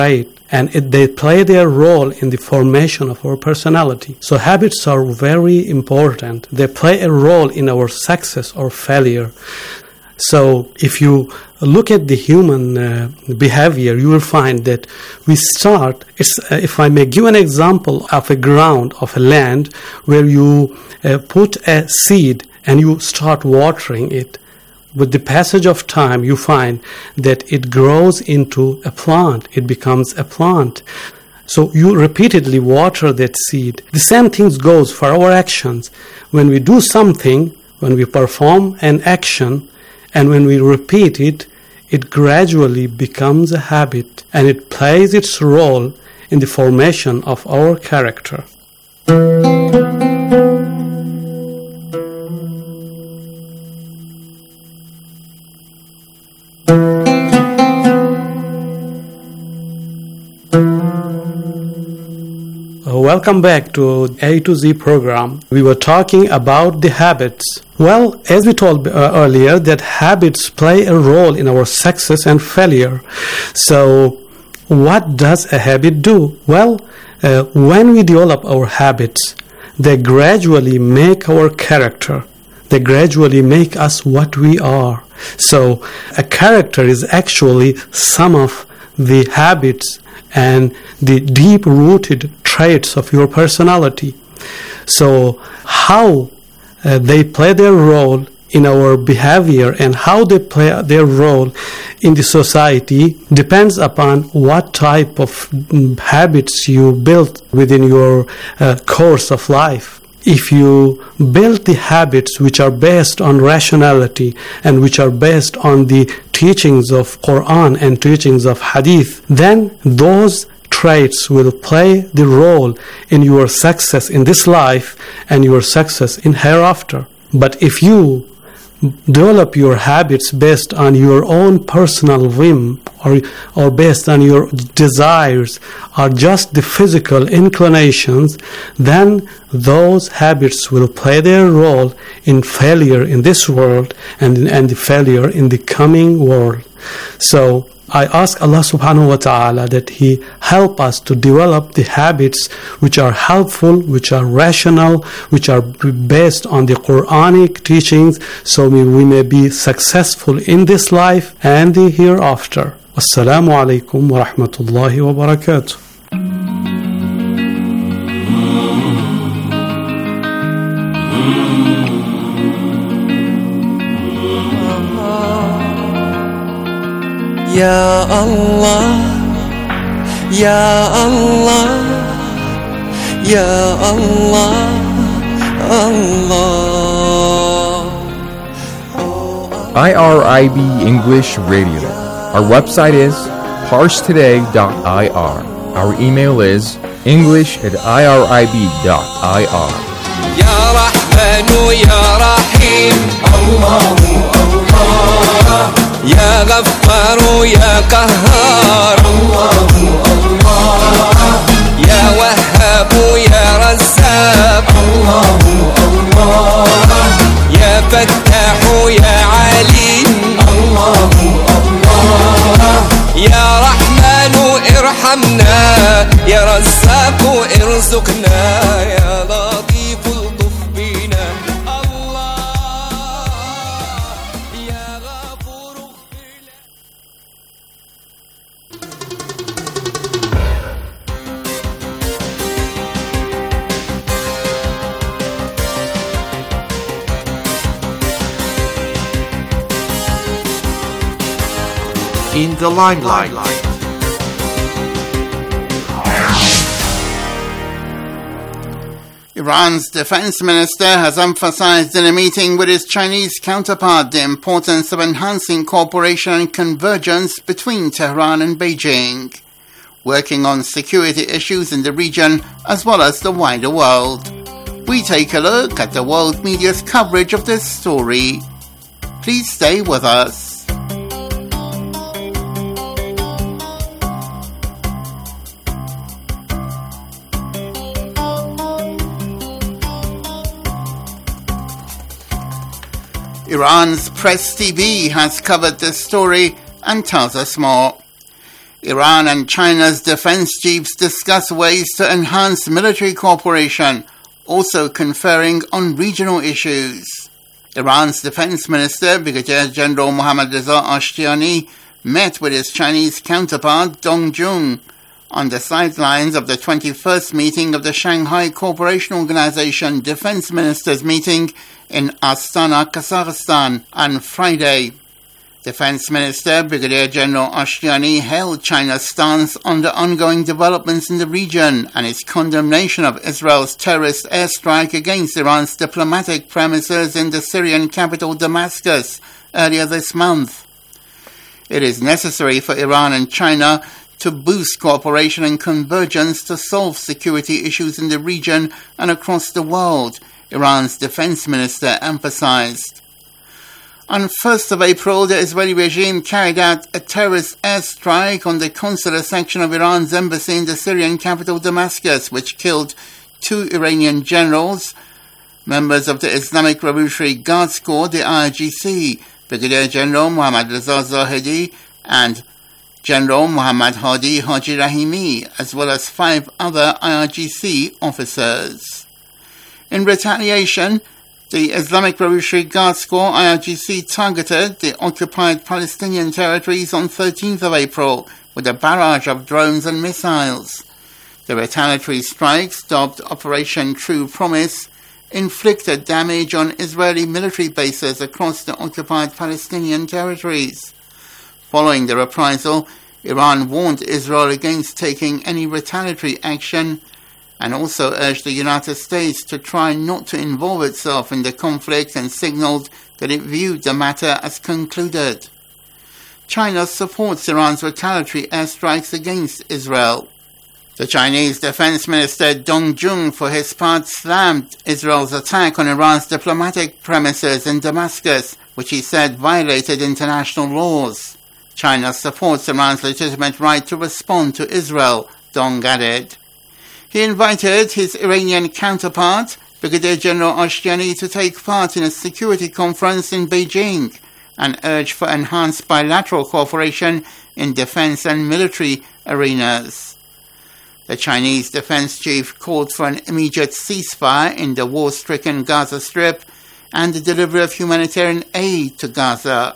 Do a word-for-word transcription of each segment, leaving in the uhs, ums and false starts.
trait, and it, they play their role in the formation of our personality. So habits are very important. They play a role in our success or failure. So if you look at the human uh, behavior, you will find that we start, it's, uh, if I may give an example of a ground, of a land, where you uh, put a seed and you start watering it. With the passage of time, you find that it grows into a plant. It becomes a plant. So you repeatedly water that seed. The same thing goes for our actions. When we do something, when we perform an action, and when we repeat it, it gradually becomes a habit, and it plays its role in the formation of our character. Welcome back to A to Z program. We were talking about the habits. Well, as we told uh, earlier, that habits play a role in our success and failure. So, what does a habit do? Well, uh, when we develop our habits, they gradually make our character. They gradually make us what we are. So, a character is actually some of the habits and the deep-rooted traits of your personality. So how uh, they play their role in our behavior and how they play their role in the society depends upon what type of habits you build within your uh, course of life. If you build the habits which are based on rationality and which are based on the teachings of Quran and teachings of Hadith, then those traits will play the role in your success in this life and your success in hereafter. But if you develop your habits based on your own personal whim or, or based on your desires or just the physical inclinations, then those habits will play their role in failure in this world and, and the failure in the coming world. So I ask Allah subhanahu wa ta'ala that He help us to develop the habits which are helpful, which are rational, which are based on the Quranic teachings, so we, we may be successful in this life and the hereafter. Assalamu alaikum wa rahmatullahi wa barakatuh. Ya Allah, Ya Allah, Ya Allah, Allah. I R I B English Radio. Our website is parse today dot I R. Our email is english at I R I B dot I R. Ya Rahmanu Ya Rahim, Allahu Allah. Ya Ghaffar Ya Qahhar, Allahu Allah. Ya Wahhab Ya Razzaq, Allahu Allah. Ya Fattah Ya Alim, Allahu Allah. Ya Rahmanu irhamna, Ya Razzaq irzuqna, Ya Latif ultuf bina. In the limelight. Iran's defense minister has emphasized in a meeting with his Chinese counterpart the importance of enhancing cooperation and convergence between Tehran and Beijing, working on security issues in the region as well as the wider world. We take a look at the world media's coverage of this story. Please stay with us. Iran's Press T V has covered this story and tells us more. Iran and China's defense chiefs discuss ways to enhance military cooperation, also conferring on regional issues. Iran's Defense Minister, Brigadier General Mohammad Reza Ashtiani, met with his Chinese counterpart Dong Jun on the sidelines of the twenty-first meeting of the Shanghai Cooperation Organization Defense Ministers meeting in Astana, Kazakhstan on Friday. Defense Minister Brigadier General Ashtiani hailed China's stance on the ongoing developments in the region and its condemnation of Israel's terrorist airstrike against Iran's diplomatic premises in the Syrian capital Damascus earlier this month. It is necessary for Iran and China to boost cooperation and convergence to solve security issues in the region and across the world, Iran's defense minister emphasized. On first of April, the Israeli regime carried out a terrorist airstrike on the consular section of Iran's embassy in the Syrian capital Damascus, which killed two Iranian generals, members of the Islamic Revolutionary Guards Corps, the I R G C, Brigadier General Mohammad Reza Zahedi and General Muhammad Hadi Haji Rahimi, as well as five other I R G C officers. In retaliation, the Islamic Revolutionary Guards Corps I R G C targeted the occupied Palestinian territories on thirteenth of April with a barrage of drones and missiles. The retaliatory strikes, dubbed Operation True Promise, inflicted damage on Israeli military bases across the occupied Palestinian territories. Following the reprisal, Iran warned Israel against taking any retaliatory action and also urged the United States to try not to involve itself in the conflict and signaled that it viewed the matter as concluded. China supports Iran's retaliatory airstrikes against Israel. The Chinese Defense Minister Dong Jun, for his part, slammed Israel's attack on Iran's diplomatic premises in Damascus, which he said violated international laws. China supports Iran's legitimate right to respond to Israel, Dong added. He invited his Iranian counterpart, Brigadier General Ashtiani, to take part in a security conference in Beijing and urged for enhanced bilateral cooperation in defense and military arenas. The Chinese defense chief called for an immediate ceasefire in the war-stricken Gaza Strip and the delivery of humanitarian aid to Gaza.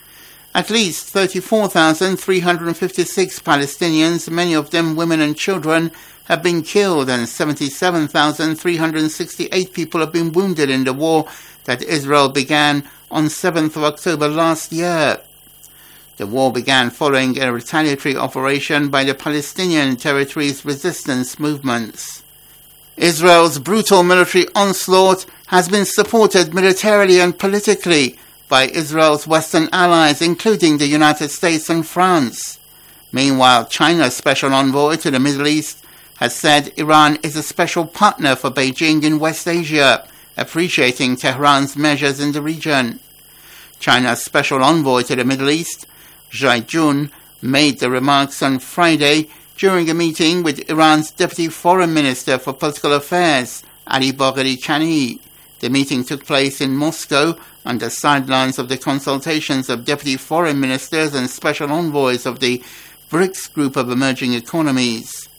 At least thirty-four thousand three hundred fifty-six Palestinians, many of them women and children, have been killed and seventy-seven thousand three hundred sixty-eight people have been wounded in the war that Israel began on seventh of October last year. The war began following a retaliatory operation by the Palestinian territory's resistance movements. Israel's brutal military onslaught has been supported militarily and politically by Israel's Western allies, including the United States and France. Meanwhile, China's special envoy to the Middle East has said Iran is a special partner for Beijing in West Asia, appreciating Tehran's measures in the region. China's special envoy to the Middle East, Zhai Jun, made the remarks on Friday during a meeting with Iran's Deputy Foreign Minister for Political Affairs, Ali Bagheri Kani. The meeting took place in Moscow on the sidelines of the consultations of Deputy Foreign Ministers and Special Envoys of the BRICS group of emerging economies.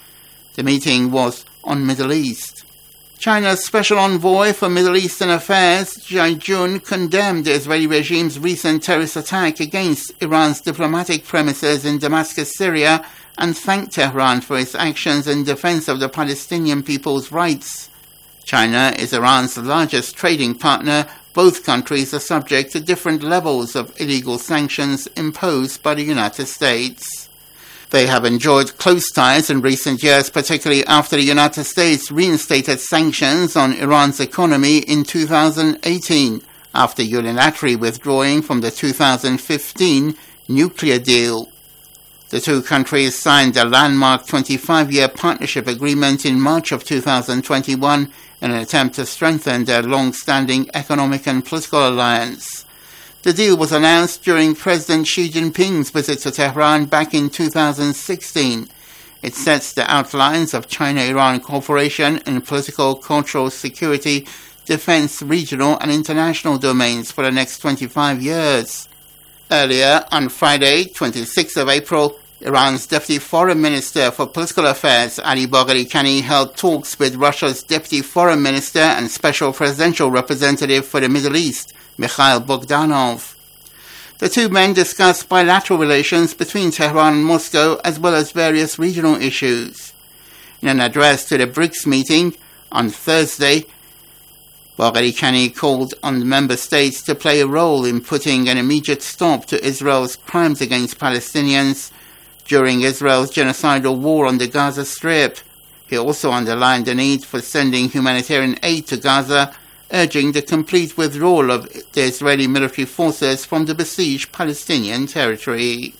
The meeting was on Middle East. China's Special Envoy for Middle Eastern Affairs, Zhai Jun, condemned the Israeli regime's recent terrorist attack against Iran's diplomatic premises in Damascus, Syria, and thanked Tehran for its actions in defense of the Palestinian people's rights. China is Iran's largest trading partner. Both countries are subject to different levels of illegal sanctions imposed by the United States. They have enjoyed close ties in recent years, particularly after the United States reinstated sanctions on Iran's economy in two thousand eighteen, after unilaterally withdrawing from the two thousand fifteen nuclear deal. The two countries signed a landmark twenty-five-year partnership agreement in March of two thousand twenty-one in an attempt to strengthen their long-standing economic and political alliance. The deal was announced during President Xi Jinping's visit to Tehran back in two thousand sixteen. It sets the outlines of China-Iran cooperation in political, cultural, security, defense, regional and international domains for the next twenty-five years. Earlier, on Friday, twenty-sixth of April, Iran's Deputy Foreign Minister for Political Affairs, Ali Bagheri Kani, held talks with Russia's Deputy Foreign Minister and Special Presidential Representative for the Middle East, Mikhail Bogdanov. The two men discussed bilateral relations between Tehran and Moscow as well as various regional issues. In an address to the BRICS meeting on Thursday, Bagheri Kani called on the member states to play a role in putting an immediate stop to Israel's crimes against Palestinians during Israel's genocidal war on the Gaza Strip. He also underlined the need for sending humanitarian aid to Gaza, urging the complete withdrawal of the Israeli military forces from the besieged Palestinian territory.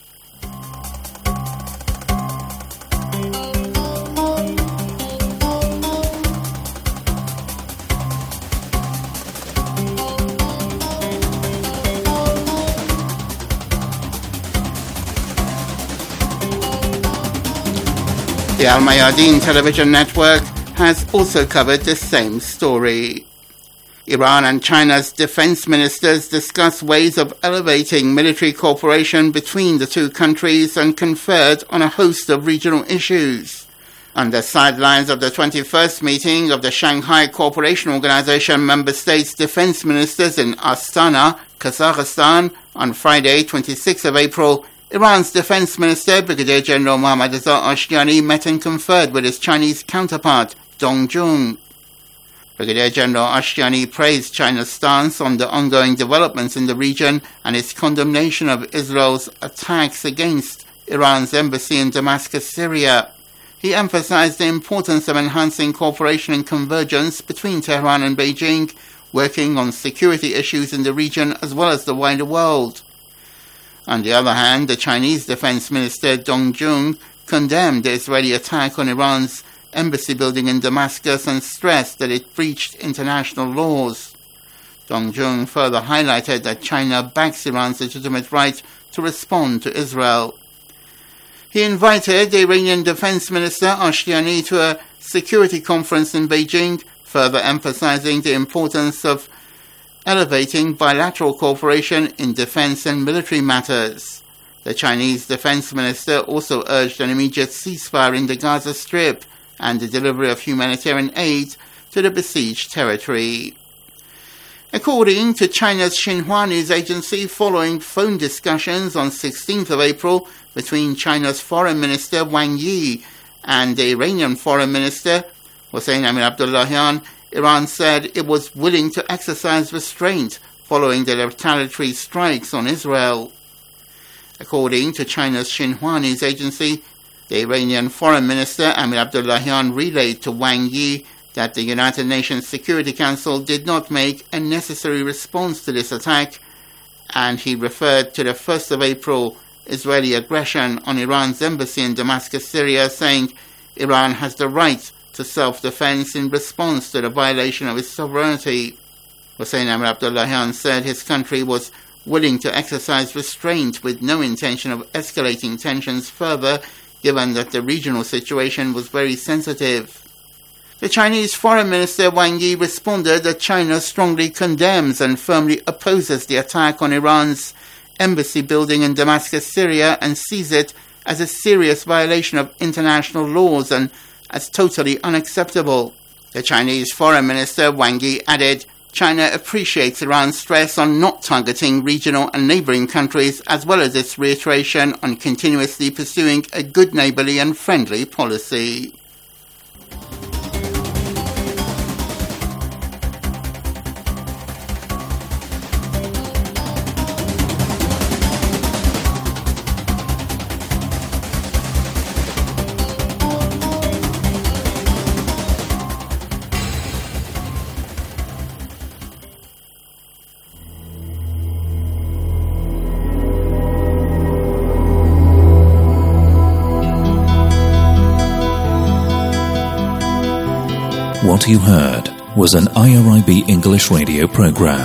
The Al Mayadeen television network has also covered the same story. Iran and China's defense ministers discussed ways of elevating military cooperation between the two countries and conferred on a host of regional issues. On the sidelines of the twenty-first meeting of the Shanghai Cooperation Organization member states' defense ministers in Astana, Kazakhstan, on Friday, twenty-sixth of April, Iran's Defense Minister, Brigadier General Mohammad-Reza Ashtiani, met and conferred with his Chinese counterpart, Dong Jun. Brigadier General Ashtiani praised China's stance on the ongoing developments in the region and its condemnation of Israel's attacks against Iran's embassy in Damascus, Syria. He emphasized the importance of enhancing cooperation and convergence between Tehran and Beijing, working on security issues in the region as well as the wider world. On the other hand, the Chinese Defense Minister Dong Jun condemned the Israeli attack on Iran's embassy building in Damascus and stressed that it breached international laws. Dong Jun further highlighted that China backs Iran's legitimate right to respond to Israel. He invited the Iranian Defense Minister Ashtiani to a security conference in Beijing, further emphasizing the importance of elevating bilateral cooperation in defense and military matters. The Chinese defense minister also urged an immediate ceasefire in the Gaza Strip and the delivery of humanitarian aid to the besieged territory. According to China's Xinhua news agency, following phone discussions on sixteenth of April between China's Foreign Minister Wang Yi and the Iranian Foreign Minister Hossein Amir-Abdollahian, Iran said it was willing to exercise restraint following the retaliatory strikes on Israel. According to China's Xinhua news agency, the Iranian Foreign Minister Amir-Abdollahian relayed to Wang Yi that the United Nations Security Council did not make a necessary response to this attack, and he referred to the first of April Israeli aggression on Iran's embassy in Damascus, Syria, saying Iran has the right to self-defense in response to the violation of its sovereignty. Hossein Amir-Abdollahian said his country was willing to exercise restraint with no intention of escalating tensions further, given that the regional situation was very sensitive. The Chinese Foreign Minister Wang Yi responded that China strongly condemns and firmly opposes the attack on Iran's embassy building in Damascus, Syria, and sees it as a serious violation of international laws and as totally unacceptable. The Chinese Foreign Minister Wang Yi added, China appreciates Iran's stress on not targeting regional and neighboring countries, as well as its reiteration on continuously pursuing a good neighborly and friendly policy. What you heard was an I R I B English radio program.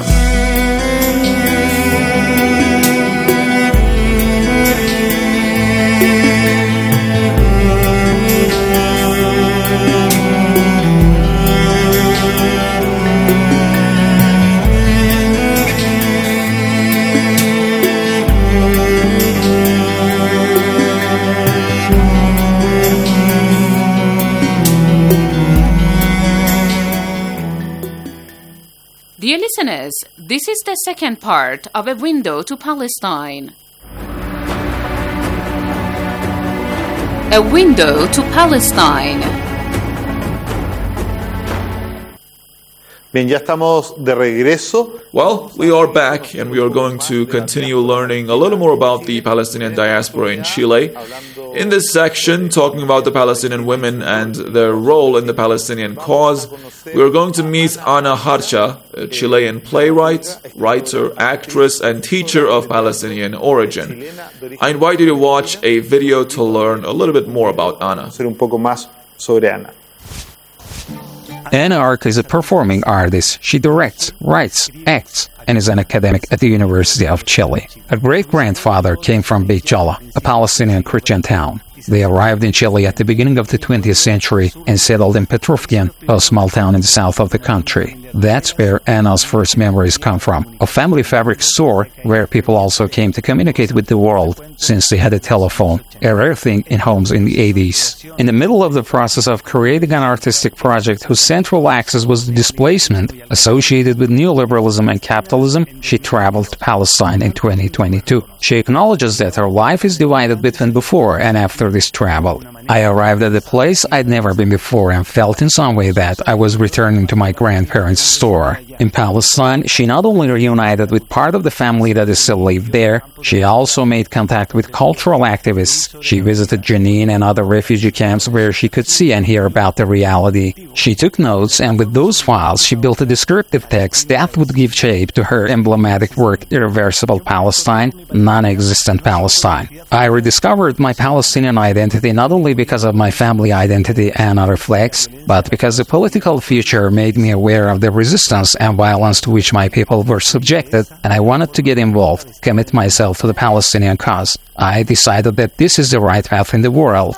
Dear listeners, this is the second part of A Window to Palestine. A Window to Palestine. Bien, ya estamos de regreso. Well, we are back and we are going to continue learning a little more about the Palestinian diaspora in Chile. In this section, talking about the Palestinian women and their role in the Palestinian cause, we are going to meet Ana Harcha, a Chilean playwright, writer, actress, and teacher of Palestinian origin. I invite you to watch a video to learn a little bit more about Ana. Un poco más sobre Ana. Ana Harcha is a performing artist. She directs, writes, acts, and is an academic at the University of Chile. Her great-grandfather came from Beit Jala, a Palestinian Christian town. They arrived in Chile at the beginning of the twentieth century and settled in Petrufkian, a small town in the south of the country. That's where Ana's first memories come from, a family fabric store where people also came to communicate with the world, since they had a telephone, a rare thing in homes in the eighties. In the middle of the process of creating an artistic project whose central axis was the displacement associated with neoliberalism and capitalism, she traveled to Palestine in twenty twenty-two. She acknowledges that her life is divided between before and after this travel. I arrived at a place I'd never been before and felt in some way that I was returning to my grandparents' store. In Palestine, she not only reunited with part of the family that is still lived there, she also made contact with cultural activists. She visited Jenin and other refugee camps where she could see and hear about the reality. She took notes, and with those files, she built a descriptive text that would give shape to her emblematic work, Irreversible Palestine, Non-Existent Palestine. I rediscovered my Palestinian identity not only because of my family identity Ana reflects, but because the political future made me aware of the resistance and violence to which my people were subjected, and I wanted to get involved, commit myself to the Palestinian cause. I decided that this is the right path in the world.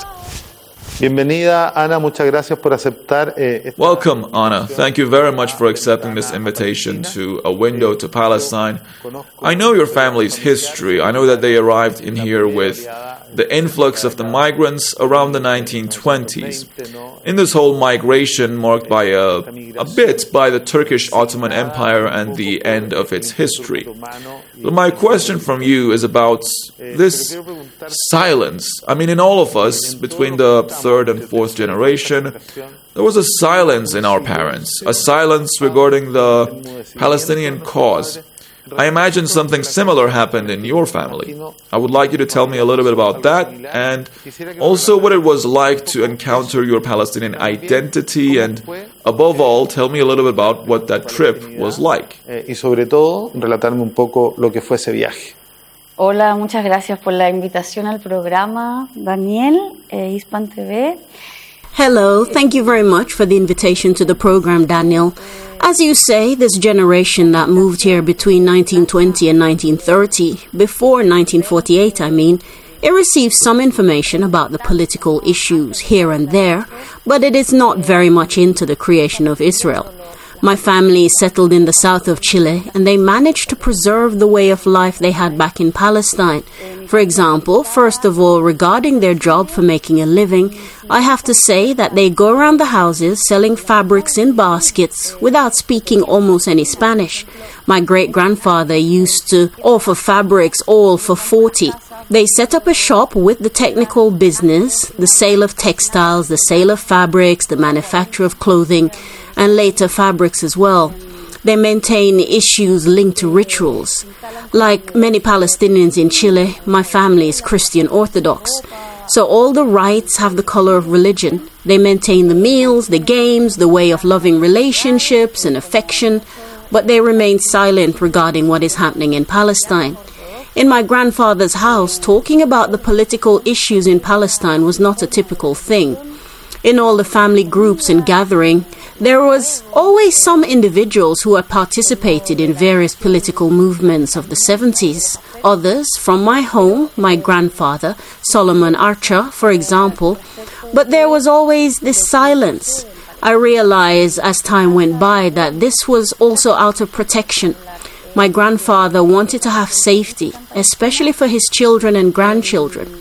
Bienvenida, Ana. Muchas gracias por aceptar. Eh, Welcome, Ana. Thank you very much for accepting this invitation to A Window to Palestine. I know your family's history. I know that they arrived in here with the influx of the migrants around the nineteen twenties. In this whole migration marked by a, a bit by the Turkish Ottoman Empire and the end of its history. But my question from you is about this silence. I mean, in all of us, between the third and fourth generation, there was a silence in our parents, a silence regarding the Palestinian cause. I imagine something similar happened in your family. I would like you to tell me a little bit about that, and also what it was like to encounter your Palestinian identity, and above all, tell me a little bit about what that trip was like. Y sobre todo, relatarme un poco lo que fue ese viaje. Hola, muchas gracias por la invitación al programa, Daniel, eh, Hispan T V. Hello, thank you very much for the invitation to the program, Daniel. As you say, this generation that moved here between nineteen twenty and nineteen thirty, before nineteen forty-eight, I mean, it receives some information about the political issues here and there, but it is not very much into the creation of Israel. My family settled in the south of Chile, and they managed to preserve the way of life they had back in Palestine. For example, first of all, regarding their job for making a living, I have to say that they go around the houses selling fabrics in baskets without speaking almost any Spanish. My great-grandfather used to offer fabrics all for forty. They set up a shop with the technical business, the sale of textiles, the sale of fabrics, the manufacture of clothing, and later fabrics as well. They maintain issues linked to rituals. Like many Palestinians in Chile, my family is Christian Orthodox. So all the rites have the color of religion. They maintain the meals, the games, the way of loving relationships and affection, but they remain silent regarding what is happening in Palestine. In my grandfather's house, talking about the political issues in Palestine was not a typical thing. In all the family groups and gathering, there was always some individuals who had participated in various political movements of the seventies. Others, from my home, my grandfather, Solomon Archer, for example, but there was always this silence. I realized as time went by that this was also out of protection. My grandfather wanted to have safety, especially for his children and grandchildren.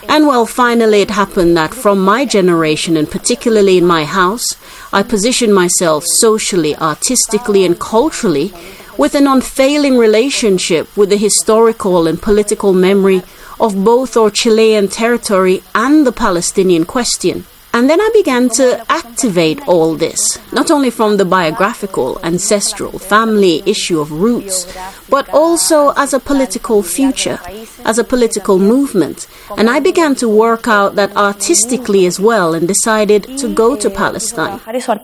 And well, finally it happened that from my generation, and particularly in my house, I positioned myself socially, artistically and culturally with an unfailing relationship with the historical and political memory of both our Chilean territory and the Palestinian question. And then I began to activate all this, not only from the biographical, ancestral, family issue of roots, but also as a political future, as a political movement. And I began to work out that artistically as well and decided to go to Palestine.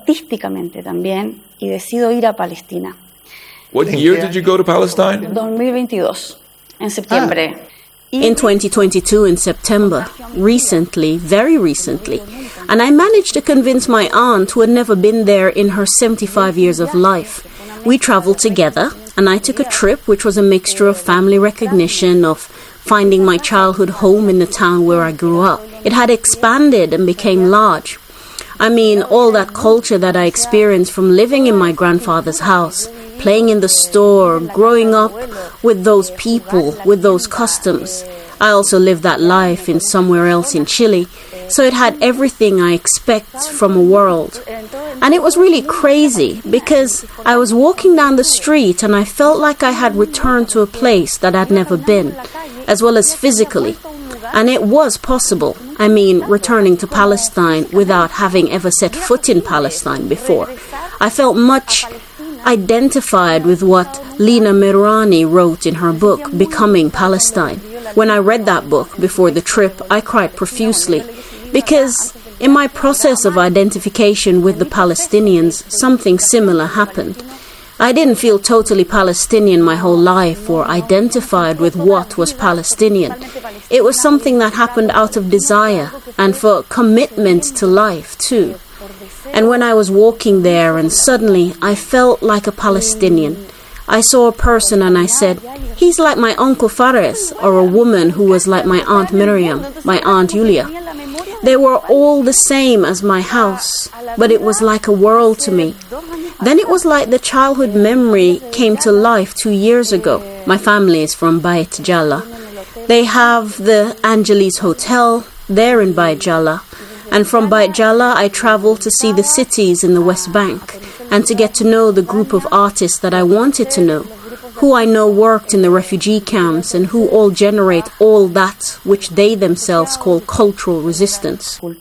What year did you go to Palestine? twenty twenty-two, en septiembre. In twenty twenty-two, in September, recently, very recently, and I managed to convince my aunt, who had never been there in her seventy-five years of life. We traveled together, and I took a trip which was a mixture of family recognition, of finding my childhood home in the town where I grew up. It had expanded and became large. I mean, all that culture that I experienced from living in my grandfather's house, playing in the store, growing up with those people, with those customs. I also lived that life in somewhere else in Chile, so it had everything I expect from a world. And it was really crazy because I was walking down the street and I felt like I had returned to a place that I'd never been, as well as physically. And it was possible. I mean, returning to Palestine without having ever set foot in Palestine before. I felt much identified with what Lina Merani wrote in her book, Becoming Palestine. When I read that book before the trip, I cried profusely because in my process of identification with the Palestinians, something similar happened. I didn't feel totally Palestinian my whole life or identified with what was Palestinian. It was something that happened out of desire and for commitment to life too. And when I was walking there and suddenly I felt like a Palestinian, I saw a person and I said, he's like my Uncle Fares, or a woman who was like my Aunt Miriam, my Aunt Julia. They were all the same as my house, but it was like a world to me. Then it was like the childhood memory came to life two years ago. My family is from Beit Jala. They have the Angeles Hotel there in Beit Jala. And from Beit Jala, I traveled to see the cities in the West Bank and to get to know the group of artists that I wanted to know, who I know worked in the refugee camps and who all generate all that which they themselves call cultural resistance. What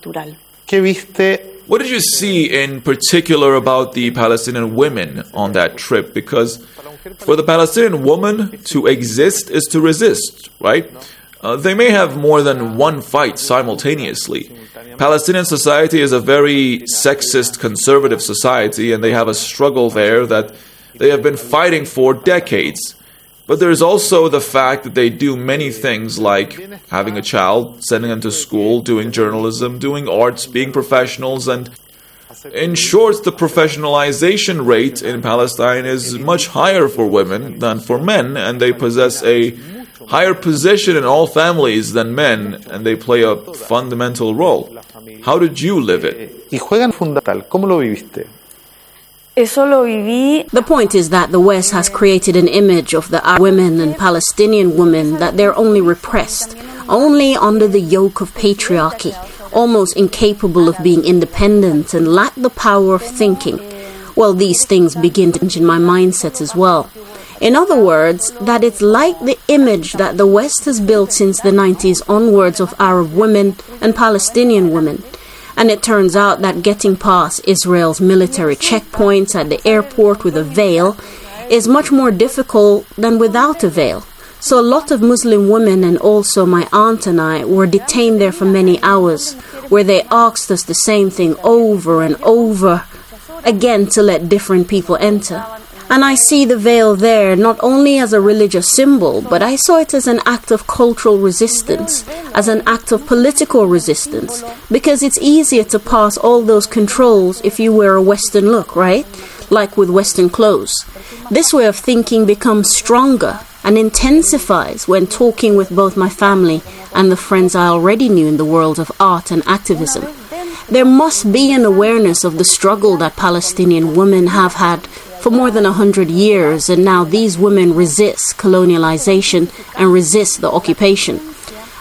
did you see in particular about the Palestinian women on that trip? Because for the Palestinian woman, to exist is to resist, right? Uh, they may have more than one fight simultaneously. Palestinian society is a very sexist, conservative society, and they have a struggle there that they have been fighting for decades. But there's also the fact that they do many things like having a child, sending them to school, doing journalism, doing arts, being professionals, and in short, the professionalization rate in Palestine is much higher for women than for men, and they possess a higher position in all families than men, and they play a fundamental role. How did you live it? Y juegan fundamental. ¿Cómo lo viviste? The point is that the West has created an image of the Arab women and Palestinian women that they're only repressed, only under the yoke of patriarchy, almost incapable of being independent and lack the power of thinking. Well, these things begin to change in my mindset as well. In other words, that it's like the image that the West has built since the nineties onwards of Arab women and Palestinian women. And it turns out that getting past Israel's military checkpoints at the airport with a veil is much more difficult than without a veil. So a lot of Muslim women and also my aunt and I were detained there for many hours, where they asked us the same thing over and over again to let different people enter. And I see the veil there not only as a religious symbol, but I saw it as an act of cultural resistance, as an act of political resistance, because it's easier to pass all those controls if you wear a Western look, right? Like with Western clothes. This way of thinking becomes stronger and intensifies when talking with both my family and the friends I already knew in the world of art and activism. There must be an awareness of the struggle that Palestinian women have had for more than a hundred years, and now these women resist colonialization and resist the occupation.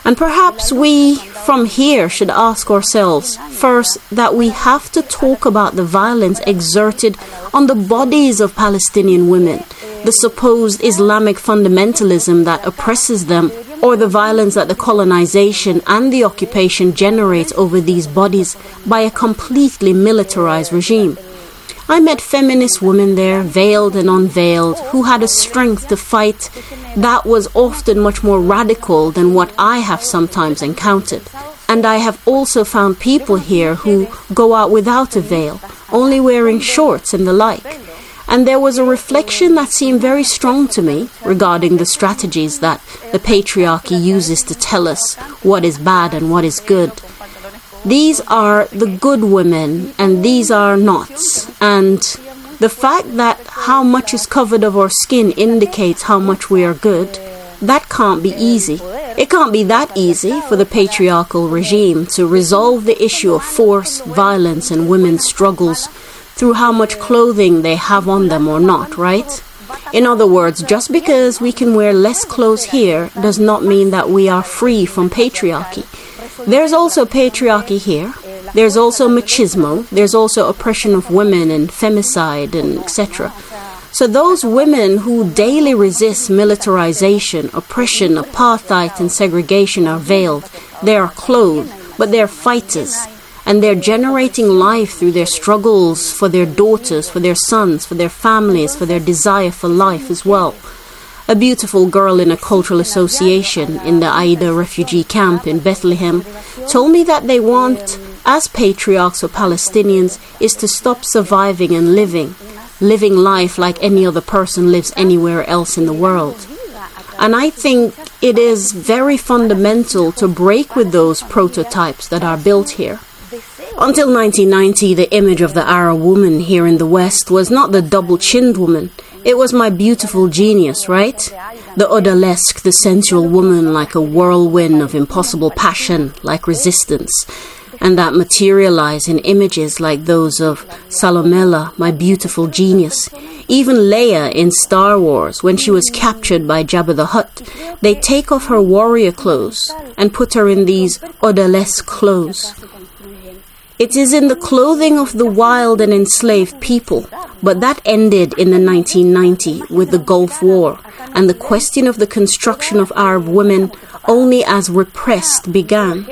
And perhaps we, from here, should ask ourselves, first, that we have to talk about the violence exerted on the bodies of Palestinian women, the supposed Islamic fundamentalism that oppresses them, or the violence that the colonization and the occupation generates over these bodies by a completely militarized regime. I met feminist women there, veiled and unveiled, who had a strength to fight that was often much more radical than what I have sometimes encountered. And I have also found people here who go out without a veil, only wearing shorts and the like. And there was a reflection that seemed very strong to me regarding the strategies that the patriarchy uses to tell us what is bad and what is good. These are the good women, and these are not. And the fact that how much is covered of our skin indicates how much we are good, that can't be easy. It can't be that easy for the patriarchal regime to resolve the issue of force, violence, and women's struggles through how much clothing they have on them or not, right? In other words, just because we can wear less clothes here does not mean that we are free from patriarchy. There's also patriarchy here. There's also machismo. There's also oppression of women and femicide and et cetera. So those women who daily resist militarization, oppression, apartheid and segregation are veiled. They are clothed, but they're fighters. And they're generating life through their struggles for their daughters, for their sons, for their families, for their desire for life as well. A beautiful girl in a cultural association in the Aida refugee camp in Bethlehem told me that they want, as patriarchs or Palestinians, is to stop surviving and living, living life like any other person lives anywhere else in the world. And I think it is very fundamental to break with those prototypes that are built here. Until nineteen ninety, the image of the Arab woman here in the West was not the double-chinned woman. It was my beautiful genius, right? The odalisque, the sensual woman like a whirlwind of impossible passion, like resistance, and that materialized in images like those of Salomela, my beautiful genius. Even Leia in Star Wars, when she was captured by Jabba the Hutt, they take off her warrior clothes and put her in these odalisque clothes. It is in the clothing of the wild and enslaved people, but that ended in the nineteen ninety with the Gulf War, and the question of the construction of Arab women only as repressed began.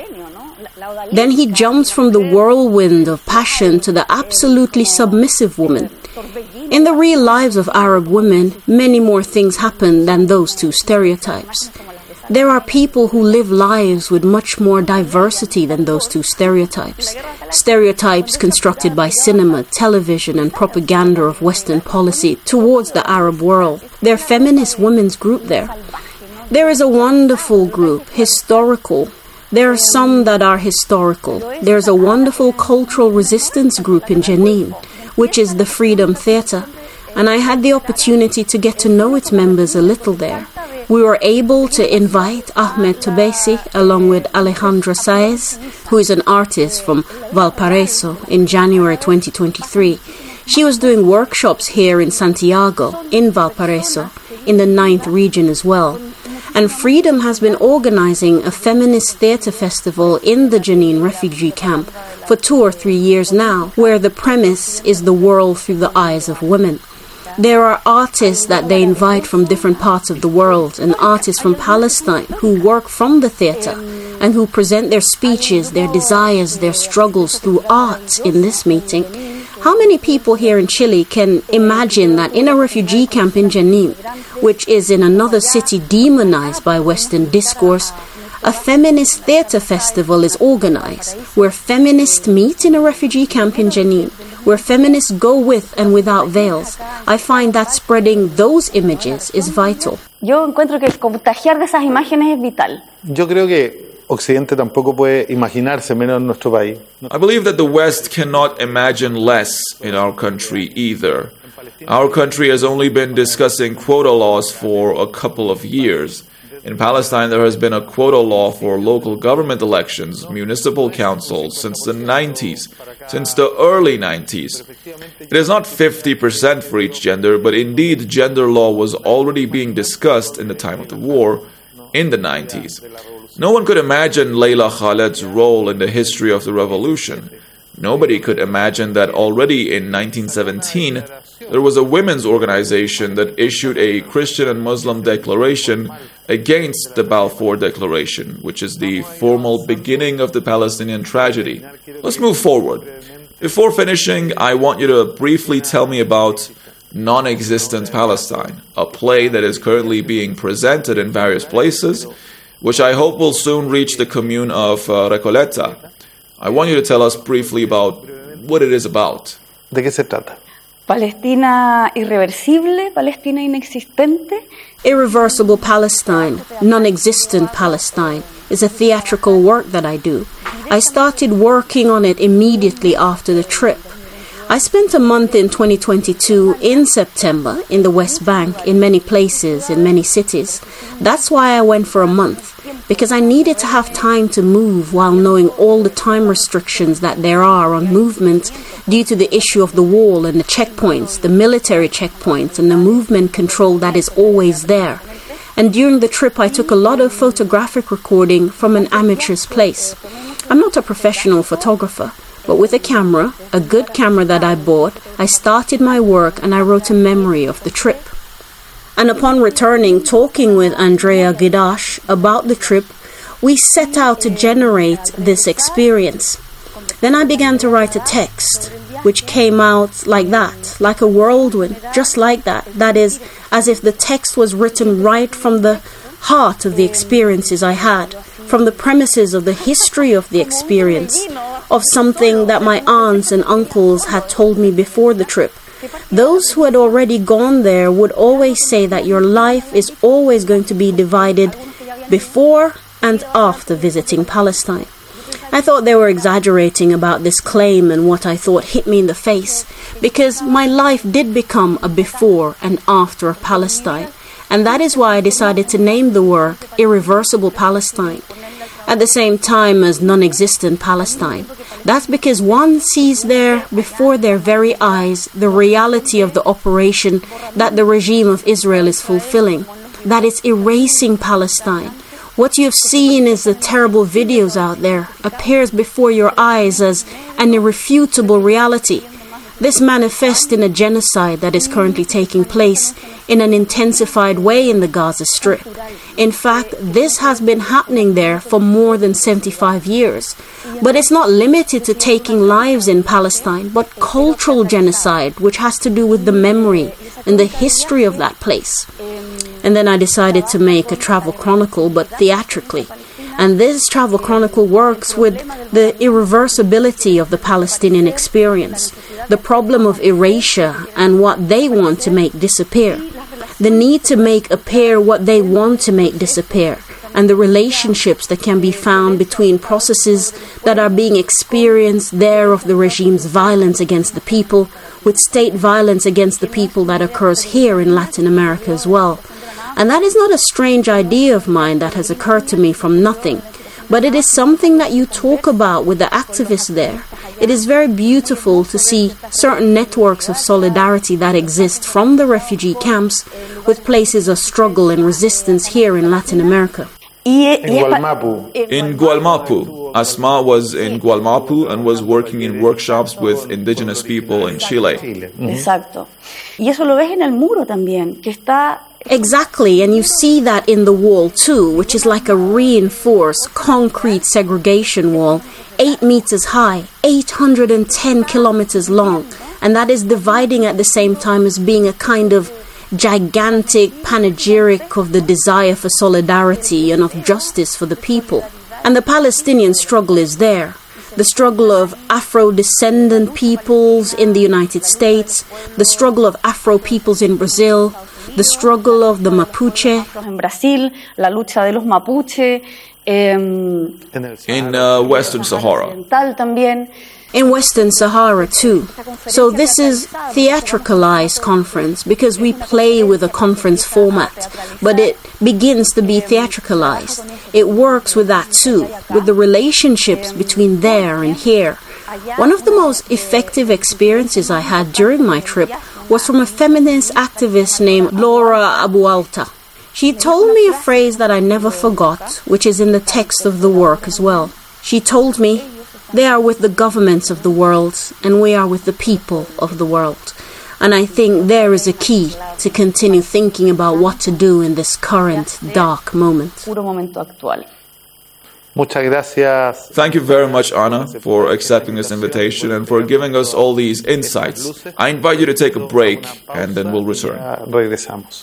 Then he jumps from the whirlwind of passion to the absolutely submissive woman. In the real lives of Arab women, many more things happen than those two stereotypes. There are people who live lives with much more diversity than those two stereotypes. Stereotypes constructed by cinema, television, and propaganda of Western policy towards the Arab world. There are feminist women's group there. There is a wonderful group, historical. There are some that are historical. There's a wonderful cultural resistance group in Jenin, which is the Freedom Theatre. And I had the opportunity to get to know its members a little there. We were able to invite Ahmed Tobesi along with Alejandra Saez, who is an artist from Valparaiso, in January twenty twenty-three. She was doing workshops here in Santiago, in Valparaiso, in the ninth region as well. And Freedom has been organizing a feminist theatre festival in the Jenin refugee camp for two or three years now, where the premise is the world through the eyes of women. There are artists that they invite from different parts of the world, and artists from Palestine who work from the theatre and who present their speeches, their desires, their struggles through art in this meeting. How many people here in Chile can imagine that in a refugee camp in Jenin, which is in another city demonized by Western discourse, a feminist theatre festival is organized, where feminists meet in a refugee camp in Jenin, where feminists go with and without veils? I find that spreading those images is vital. Yo encuentro que contagiar de esas imágenes es vital. Yo creo que Occidente tampoco puede imaginarse menos en nuestro país. I believe that the West cannot imagine less in our country either. Our country has only been discussing quota laws for a couple of years. In Palestine, there has been a quota law for local government elections, municipal councils, since the nineties, since the early nineties. It is not fifty percent for each gender, but indeed gender law was already being discussed in the time of the war, in the nineties. No one could imagine Layla Khaled's role in the history of the revolution. Nobody could imagine that already in nineteen seventeen, there was a women's organization that issued a Christian and Muslim declaration against the Balfour Declaration, which is the formal beginning of the Palestinian tragedy. Let's move forward. Before finishing, I want you to briefly tell me about Non-Existent Palestine, a play that is currently being presented in various places, which I hope will soon reach the commune of uh, Recoleta. I want you to tell us briefly about what it is about. ¿De qué se trata? Palestina irreversible, Palestina inexistente. Irreversible Palestine, Non-Existent Palestine is a theatrical work that I do. I started working on it immediately after the trip. I spent a month in twenty twenty-two in September in the West Bank, in many places, in many cities. That's why I went for a month, because I needed to have time to move while knowing all the time restrictions that there are on movement due to the issue of the wall and the checkpoints, the military checkpoints and the movement control that is always there. And during the trip I took a lot of photographic recording from an amateur's place. I'm not a professional photographer, but with a camera, a good camera that I bought, I started my work and I wrote a memory of the trip. And upon returning, talking with Andrea Gidash about the trip, we set out to generate this experience. Then I began to write a text, which came out like that, like a whirlwind, just like that. That is, as if the text was written right from the heart of the experiences I had, from the premises of the history of the experience, of something that my aunts and uncles had told me before the trip. Those who had already gone there would always say that your life is always going to be divided before and after visiting Palestine. I thought they were exaggerating about this claim, and what I thought hit me in the face, because my life did become a before and after of Palestine, and that is why I decided to name the work Irreversible Palestine, at the same time as Non-Existent Palestine. That's because one sees there before their very eyes the reality of the operation that the regime of Israel is fulfilling, that it's erasing Palestine. What you have seen is the terrible videos out there appears before your eyes as an irrefutable reality. This manifests in a genocide that is currently taking place in an intensified way in the Gaza Strip. In fact, this has been happening there for more than seventy-five years. But it's not limited to taking lives in Palestine, but cultural genocide, which has to do with the memory and the history of that place. And then I decided to make a travel chronicle, but theatrically. And this travel chronicle works with the irreversibility of the Palestinian experience, the problem of erasure and what they want to make disappear, the need to make appear what they want to make disappear, and the relationships that can be found between processes that are being experienced there of the regime's violence against the people, with state violence against the people that occurs here in Latin America as well. And that is not a strange idea of mine that has occurred to me from nothing, but it is something that you talk about with the activists there. It is very beautiful to see certain networks of solidarity that exist from the refugee camps with places of struggle and resistance here in Latin America. In Gualmapu. In Gualmapu. Asma was in Gualmapu and was working in workshops with indigenous people in Chile. Exacto. Y eso lo ves en el muro también, que está. Exactly, and you see that in the wall too, which is like a reinforced concrete segregation wall, eight meters high, eight hundred ten kilometers long, and that is dividing at the same time as being a kind of gigantic panegyric of the desire for solidarity and of justice for the people. And the Palestinian struggle is there. The struggle of Afro-descendant peoples in the United States, the struggle of Afro peoples in Brazil, the struggle of the Mapuche. En Brasil, la lucha de los Mapuche. In uh, Western Sahara. También. In Western Sahara too. So this is theatricalized conference because we play with a conference format, but it begins to be theatricalized. It works with that too, with the relationships between there and here. One of the most effective experiences I had during my trip was from a feminist activist named Laura Abualta. She told me a phrase that I never forgot, which is in the text of the work as well. She told me, "They are with the governments of the world, and we are with the people of the world." And I think there is a key to continue thinking about what to do in this current dark moment. Muchas gracias. Thank you very much, Ana, for accepting this invitation and for giving us all these insights. I invite you to take a break, and then we'll return. Regresamos.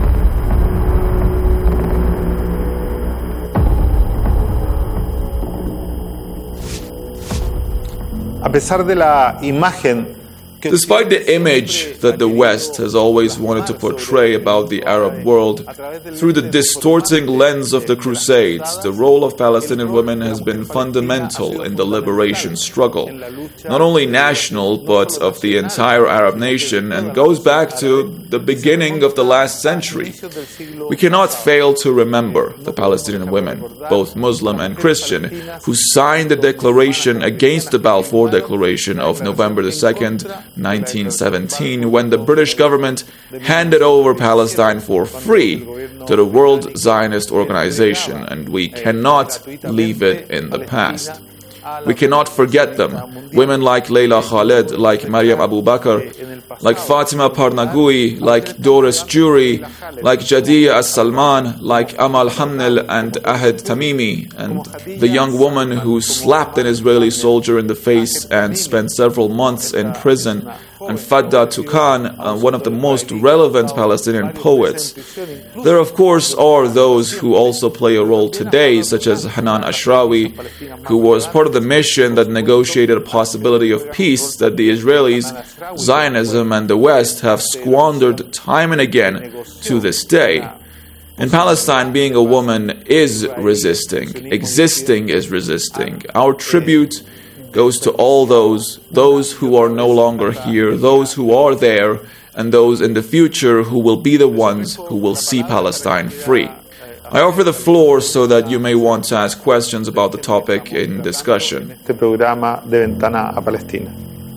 A pesar de la imagen Despite the image that the West has always wanted to portray about the Arab world, through the distorting lens of the Crusades, the role of Palestinian women has been fundamental in the liberation struggle, not only national, but of the entire Arab nation, and goes back to the beginning of the last century. We cannot fail to remember the Palestinian women, both Muslim and Christian, who signed the declaration against the Balfour Declaration of November the second, nineteen seventeen, when the British government handed over Palestine for free to the World Zionist Organization, and we cannot leave it in the past. We cannot forget them. Women like Leila Khaled, like Maryam Abu Bakr, like Fatima Parnagui, like Doris Jury, like Jadiya As-Salman, like Amal Hamnel and Ahed Tamimi, and the young woman who slapped an Israeli soldier in the face and spent several months in prison, and Fadda Tukan, uh, one of the most relevant Palestinian poets. There, of course, are those who also play a role today, such as Hanan Ashrawi, who was part of the mission that negotiated a possibility of peace that the Israelis, Zionism, and the West have squandered time and again to this day. In Palestine, being a woman is resisting. Existing is resisting. Our tribute goes to all those, those who are no longer here, those who are there, and those in the future who will be the ones who will see Palestine free. I offer the floor so that you may want to ask questions about the topic in discussion. Este programa de Ventana a Palestina.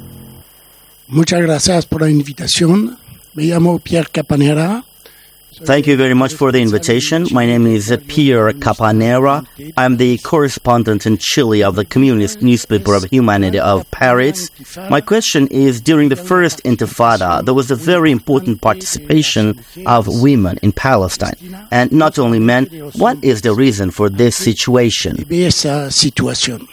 Muchas gracias por la invitación. Me llamo Pierre Capanera. Thank you very much for the invitation. My name is Pierre Capanera. I'm the correspondent in Chile of the Communist Newspaper of Humanity of Paris. My question is, during the first Intifada, there was a very important participation of women in Palestine. And not only men, what is the reason for this situation? Esa situación.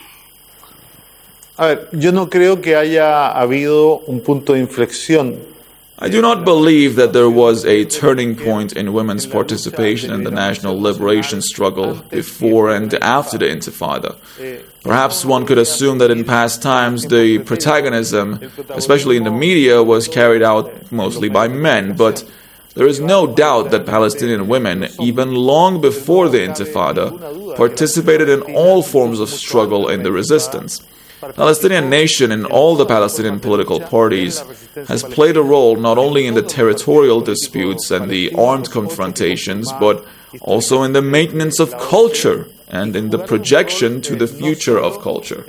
A ver, yo no creo que haya habido un punto de inflexión. I do not believe that there was a turning point in women's participation in the national liberation struggle before and after the Intifada. Perhaps one could assume that in past times the protagonism, especially in the media, was carried out mostly by men, but there is no doubt that Palestinian women, even long before the Intifada, participated in all forms of struggle in the resistance. Palestinian nation and all the Palestinian political parties has played a role not only in the territorial disputes and the armed confrontations, but also in the maintenance of culture and in the projection to the future of culture.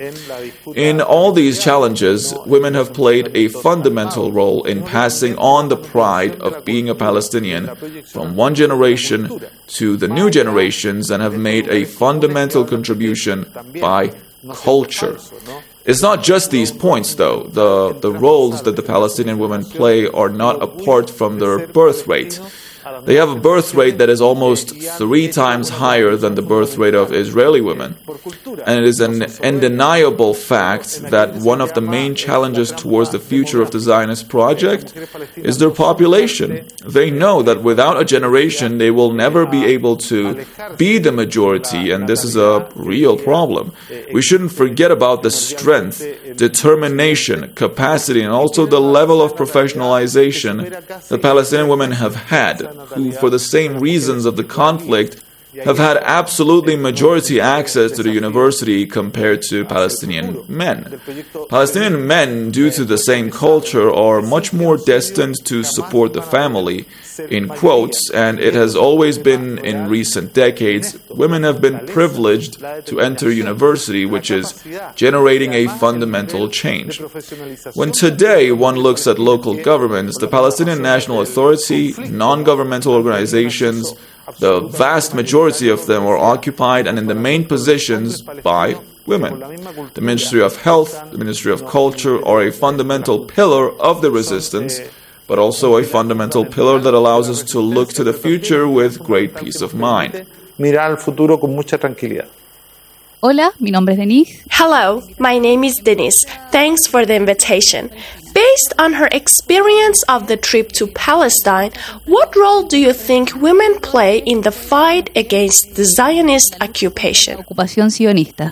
In all these challenges, women have played a fundamental role in passing on the pride of being a Palestinian from one generation to the new generations, and have made a fundamental contribution by culture. It's not just these points, though. The, the roles that the Palestinian women play are not apart from their birth rate. They have a birth rate that is almost three times higher than the birth rate of Israeli women. And it is an undeniable fact that one of the main challenges towards the future of the Zionist project is their population. They know that without a generation, they will never be able to be the majority, and this is a real problem. We shouldn't forget about the strength, determination, capacity, and also the level of professionalization that Palestinian women have had, who, for the same reasons of the conflict, have had absolutely majority access to the university compared to Palestinian men. Palestinian men, due to the same culture, are much more destined to support the family, in quotes, and it has always been in recent decades, women have been privileged to enter university, which is generating a fundamental change. When today one looks at local governments, the Palestinian National Authority, non-governmental organizations, The vast majority of them are occupied and in the main positions by women. The Ministry of Health, the Ministry of Culture are a fundamental pillar of the resistance, but also a fundamental pillar that allows us to look to the future with great peace of mind. Mirar al futuro con mucha tranquilidad. Hola, mi nombre es Denise. Hello, my name is Denise. Thanks for the invitation. Based on her experience of the trip to Palestine, what role do you think women play in the fight against the Zionist occupation? Ocupación sionista.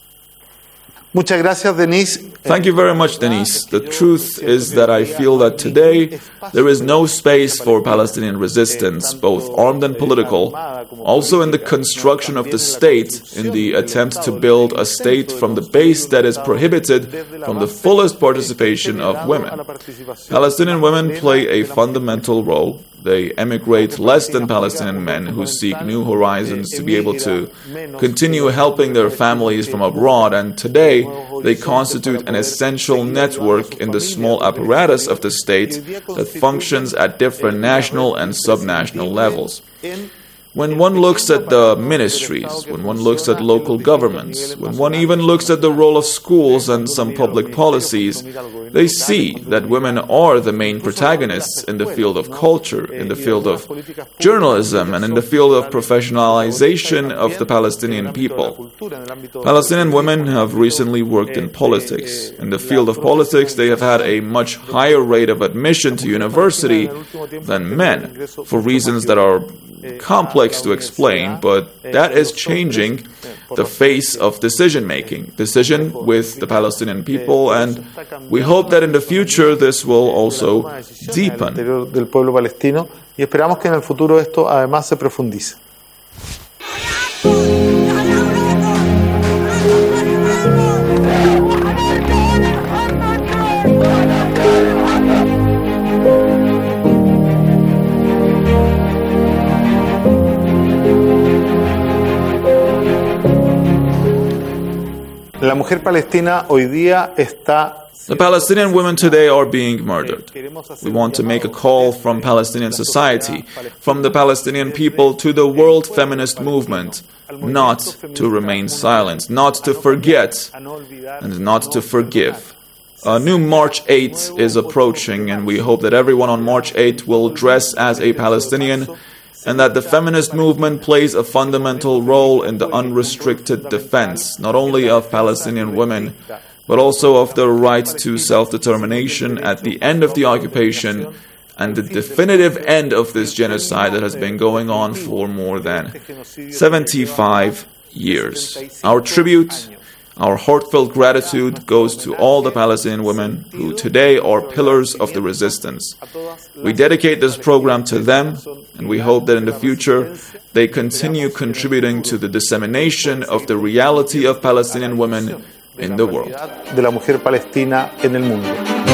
Muchas gracias, Denise. Thank you very much, Denise. The truth is that I feel that today there is no space for Palestinian resistance, both armed and political, also in the construction of the state, in the attempt to build a state from the base that is prohibited from the fullest participation of women. Palestinian women play a fundamental role. They emigrate less than Palestinian men who seek new horizons to be able to continue helping their families from abroad, and today they constitute an essential network in the small apparatus of the state that functions at different national and subnational levels. When one looks at the ministries, when one looks at local governments, when one even looks at the role of schools and some public policies, they see that women are the main protagonists in the field of culture, in the field of journalism, and in the field of professionalization of the Palestinian people. Palestinian women have recently worked in politics. In the field of politics, they have had a much higher rate of admission to university than men, for reasons that are complex to explain, but that is changing the face of decision-making, decision with the Palestinian people, and we hope that in the future this will also deepen. Del pueblo palestino, y esperamos que en el futuro esto además se profundice. La mujer palestina hoy día está. The Palestinian women today are being murdered. We want to make a call from Palestinian society, from the Palestinian people to the world feminist movement, not to remain silent, not to forget, and not to forgive. A new March eighth is approaching, and we hope that everyone on March eighth will dress as a Palestinian, and that the feminist movement plays a fundamental role in the unrestricted defense, not only of Palestinian women, but also of their right to self-determination at the end of the occupation and the definitive end of this genocide that has been going on for more than seventy-five years. Our tribute, our heartfelt gratitude goes to all the Palestinian women who today are pillars of the resistance. We dedicate this program to them, and we hope that in the future they continue contributing to the dissemination of the reality of Palestinian women in the world. De la mujer palestina en el mundo.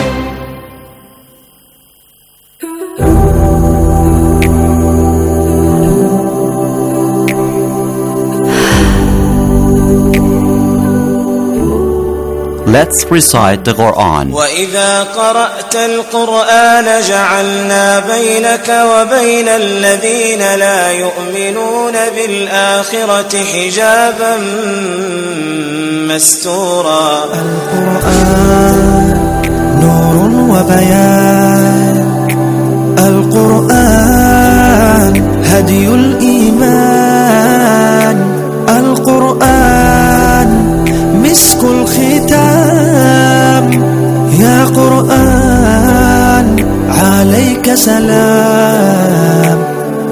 Let's recite the Quran. وَإِذَا قَرَأْتَ الْقُرْآنَ جَعَلْنَا بَيْنَكَ وَبَيْنَ الَّذِينَ لَا يُؤْمِنُونَ بِالْآخِرَةِ حِجَابًا مَسْتُورًا. القرآن نور وبيان، القرآن هدي الإيمان، القرآن مسك الختام، يا قرآن عليك سلام.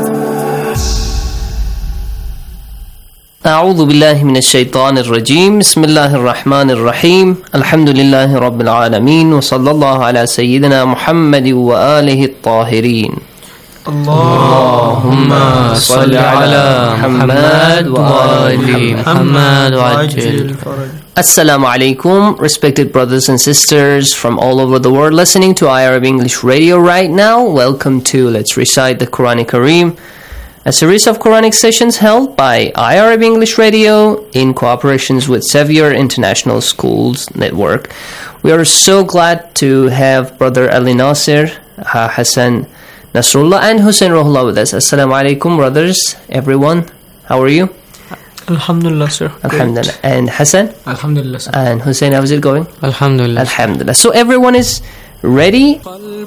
أعوذ بالله من الشيطان الرجيم. بسم الله الرحمن الرحيم. الحمد لله رب العالمين، وصلى الله على سيدنا محمد وآله الطاهرين. اللهم صل على محمد وآل محمد وعجل فرج. Assalamu alaikum, respected brothers and sisters from all over the world listening to I Arab English Radio right now. Welcome to Let's Recite the Quran Kareem, a series of Quranic sessions held by I Arab English Radio in cooperation with Sevier International Schools Network. We are so glad to have Brother Ali Nasser uh, Hassan Nasrullah and Hussein Rohullah with us. Assalamu alaikum, brothers, everyone. How are you? Alhamdulillah, sir. Alhamdulillah. And Hassan? Alhamdulillah, sir. And Hussein, how's it going? Alhamdulillah. Alhamdulillah. So everyone is ready?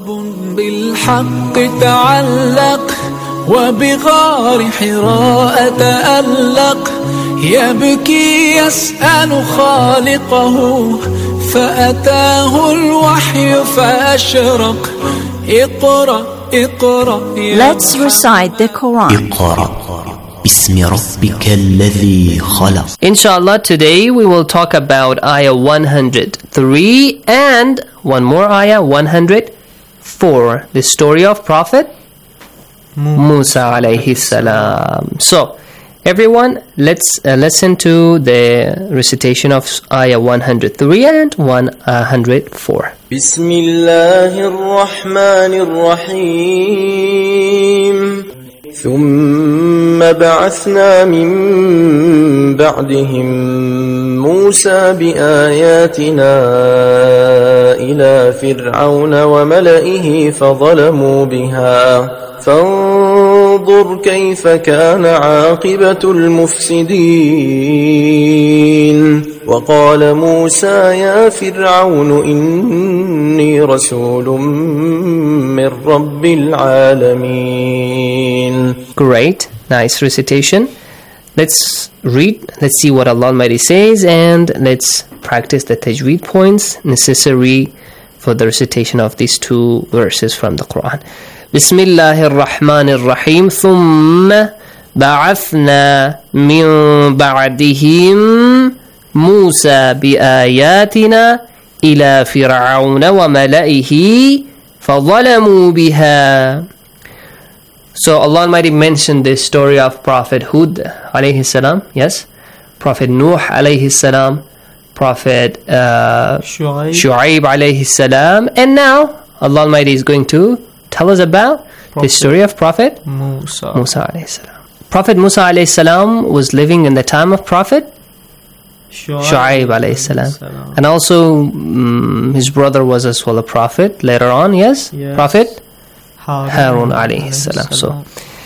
وبغار حراء تألق يبكي يسأل خالقه فأتاه الوحي فأشرق اقرأ اقرأ. Let's recite the Quran. اقرأ بسم ربك الذي خلق. Inshallah, today we will talk about ayah one hundred three and one more ayah, one hundred four, the story of Prophet Musa alayhi salam. So, everyone, let's uh, listen to the recitation of ayah one hundred three and one hundred four. Bismillahir Rahmanir Rahim. ثم بعثنا من بعدهم موسى بآياتنا إلى فرعون وملئه فظلموا بها فانظر كيف كان عاقبة المفسدين وقال موسى يا فرعون إني رسول من رب العالمين. Great, nice recitation. Let's read, let's see what Allah Almighty says, and let's practice the tajweed points necessary for the recitation of these two verses from the Quran. بسم الله الرحمن الرحيم ثم بعثنا من بعدهم موسى بآياتنا إلى فرعون وملئه فظلموا بها. So Allah Almighty mentioned the story of Prophet Hud alayhi salam, yes, Prophet Nuh alayhi salam, Prophet uh, Shu'aib alayhi salam, and now Allah Almighty is going to tell us about Prophet the story of Prophet Musa. Musa alayhi salam. Prophet Musa alayhi salam was living in the time of Prophet Shu'aib alayhi salam. And also um, his brother was as well a prophet later on, yes? yes. Prophet Harun alayhi salam. So,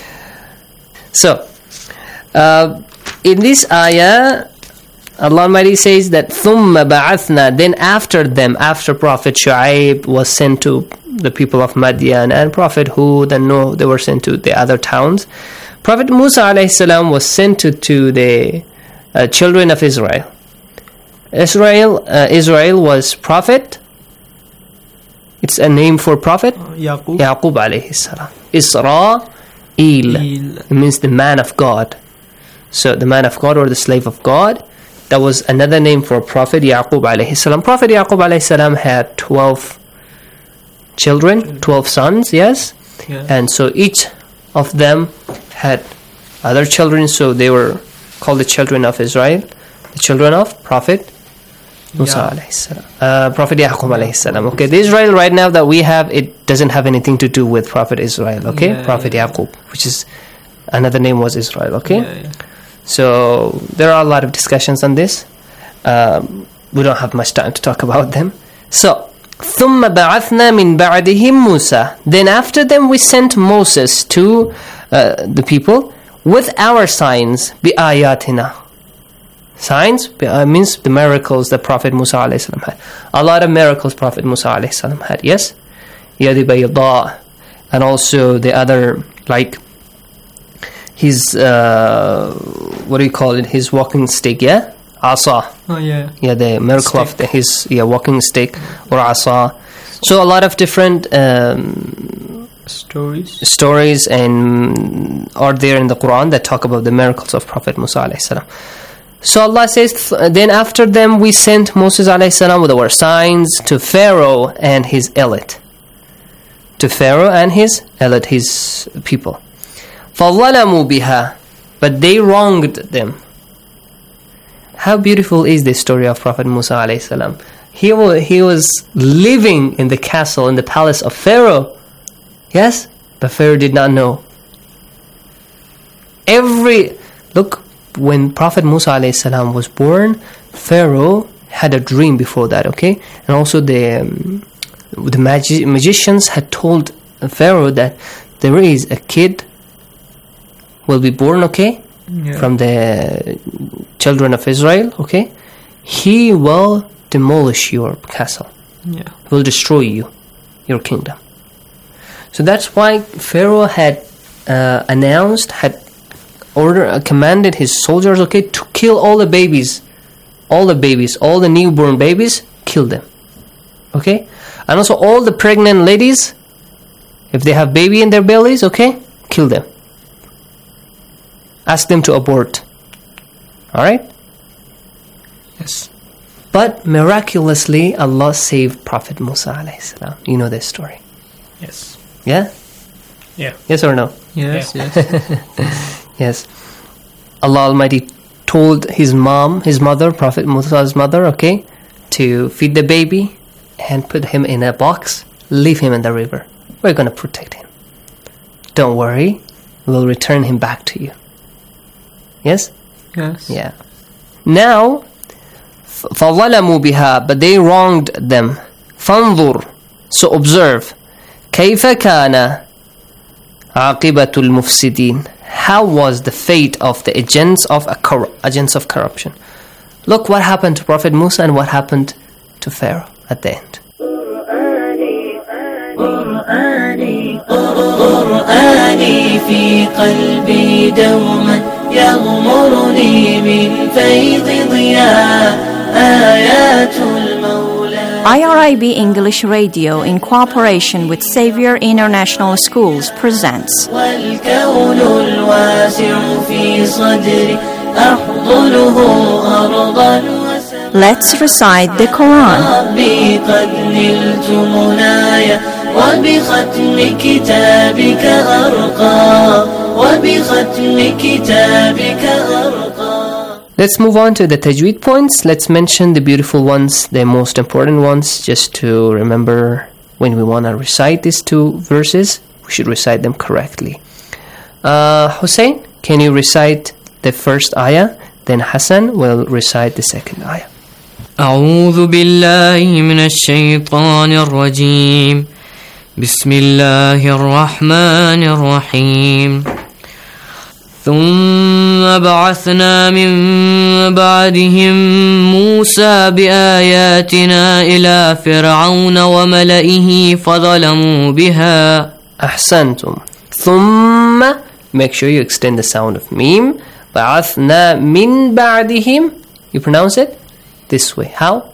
so uh, in this ayah, Allah Almighty says that ثُمَّ بَعَثْنَا, then after them, after Prophet Shu'aib was sent to the people of Madian, and Prophet Hud and Noah, they were sent to the other towns. Prophet Musa alayhi salam was sent to, to the uh, children of Israel. Israel, uh, Israel was prophet. It's a name for Prophet Yaqub, Yaqub alayhi salam. Israel, it means the man of God. So the man of God or the slave of God. That was another name for Prophet Yaqub alayhi salam. Prophet Yaqub alayhi salam had twelve children, twelve sons, yes? Yeah. And so each of them had other children, so they were called the children of Israel, the children of Prophet Musa yeah. alayhi salam, uh, Prophet Yaqub alayhi salam. Okay, the Israel right now that we have, it doesn't have anything to do with Prophet Israel, okay? Yeah, Prophet yeah. Yaqub, which is, another name was Israel, okay? Yeah, yeah. So, there are a lot of discussions on this. Um, we don't have much time to talk about them. So, ثُمَّ بَعَثْنَا مِن بَعْدِهِمْ مُوسَى, then after them we sent Moses to uh, the people with our signs, بِآيَاتِنَا. Signs uh, means the miracles that Prophet Musa alayhi salam had. A lot of miracles Prophet Musa alayhi salam had, yes? Yadi Bayda, and also the other, like his, uh, what do you call it, his walking stick, yeah? Asa. Oh, yeah. Yeah, the miracle stick. of the, his yeah, walking stick or asa. So a lot of different um, stories stories and are there in the Quran that talk about the miracles of Prophet Musa alayhi salam. So Allah says, then after them we sent Moses alayhi salam with our signs to Pharaoh and his elite. To Pharaoh and his elite, his people. فَظَلَمُوا بِهَا, but they wronged them. How beautiful is the story of Prophet Musa alayhi salam. He was, he was living in the castle, in the palace of Pharaoh. Yes, but Pharaoh did not know. Every, look, when Prophet Musa alayhi salam was born, Pharaoh had a dream before that, okay? And also the um, the magi- magicians had told Pharaoh that there is a kid will be born, okay, Yeah. from the children of Israel, okay, he will demolish your castle. Yeah. Will destroy you, your kingdom. So that's why Pharaoh had uh, announced, had order, uh, commanded his soldiers, okay, to kill all the babies, all the babies, all the newborn babies, kill them, okay, and also all the pregnant ladies, if they have baby in their bellies, okay, kill them. Ask them to abort. All right. Yes. But miraculously, Allah saved Prophet Musa alayhi salam. You know this story. Yes. Yeah? Yeah. Yes or no? Yes, Yeah. yes. Yes. Allah Almighty told his mom, his mother, Prophet Musa's mother, okay, to feed the baby and put him in a box, leave him in the river. We're going to protect him. Don't worry, we'll return him back to you. Yes? Yes. Yeah. Now, فَظَلَمُوا بِهَا, but they wronged them. فَانظُرْ, so observe. كَيْفَ كَانَ عَاقِبَةُ الْمُفْسِدِينَ, how was the fate of the agents of a cor- agents of corruption? Look what happened to Prophet Musa and what happened to Pharaoh at the end. قرآني قرآني في قلبي دوما يغمرني من فيض ضياء آيات المولى. I R I B English Radio, in cooperation with Xavier International Schools, presents والكون الواسع في صدري أحضنه أرضا وسماء. Let's recite the Quran. ربي قد نلت منايا وبختم كتابك أرقى وبختم كتابك أرقى. Let's move on to the tajweed points. Let's mention the beautiful ones, the most important ones, just to remember when we want to recite these two verses, we should recite them correctly. Uh, Hussein, can you recite the first ayah? Then Hassan will recite the second ayah. أعوذ بالله من الشيطان الرجيم بسم الله الرحمن الرحيم ثم بعثنا من بعدهم موسى بآياتنا إلى فرعون وملئه فظلموا بها. أحسنتم. ثم, make sure you extend the sound of mim. بعثنا من بعدهم, you pronounce it this way. How?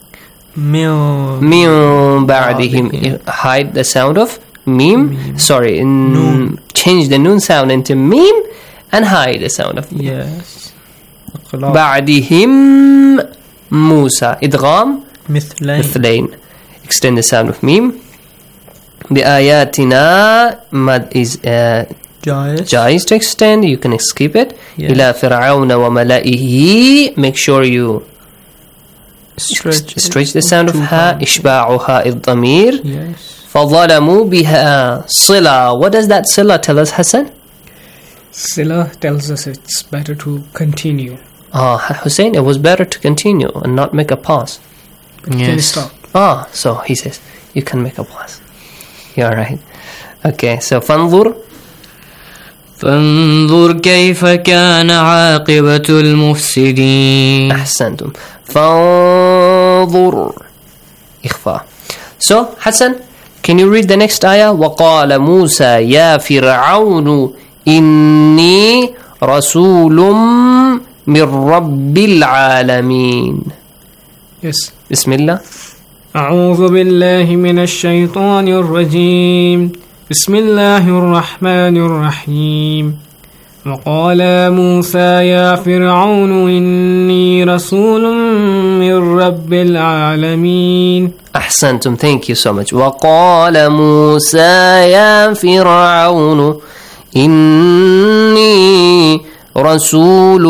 من بعدهم. You hide the sound of mim. Sorry, in, change the noon sound into mim and hide the sound of mim. Yes. بعدهم موسى. إدغام مثلين. مثلين. Extend the sound of mim. بآياتنا mad is uh, جائز. جائز to extend. You can skip it. Yes. إلى فرعون وملئه. Make sure you stretch, stretch the sound of ha. إشباعها الضمير. Yes. فظلموا بها صلة. What does that صلة tell us, Hassan? Sila tells us it's better to continue. Ah, Hussein, it was better to continue and not make a pause. But you can stop. Ah, so he says you can make a pause. You're right. Okay, so فانظر. فانظر كيف كان عاقبة المفسدين. أحسنتم. فانظر. إخفاء. So, Hassan, can you read the next ayah? وقال موسى يا فرعون إني رسول من رب العالمين. Yes. بسم الله. أعوذ بالله من الشيطان الرجيم بسم الله الرحمن الرحيم وقال موسى يا فرعون إني رسول من رب العالمين. أحسنتم. Thank you so much. وقال موسى يا فرعون إني رسول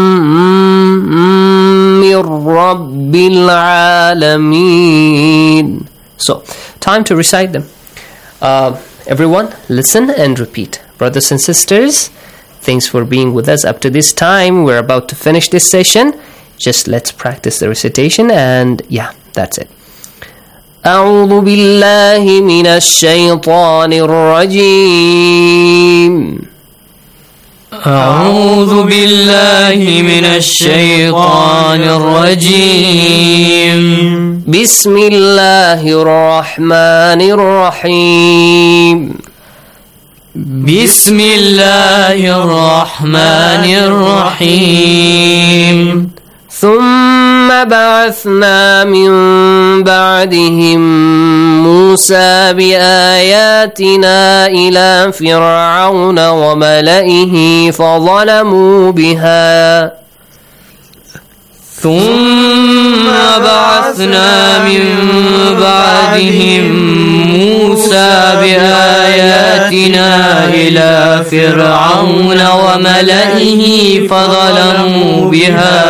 من رب العالمين. So, time to recite them. Uh, everyone, listen and repeat. Brothers and sisters, thanks for being with us up to this time. We're about to finish this session. Just let's practice the recitation and yeah, that's it. أعوذ بالله من الشيطان الرجيم أعوذ بالله من الشيطان الرجيم بسم الله الرحمن الرحيم بسم الله الرحمن الرحيم ثم بعثنا من بعدهم موسى بآياتنا إلى فرعون وملئه فظلموا بها ثم بعثنا من بعدهم موسى بآياتنا إلى فرعون وملئه فظلموا بها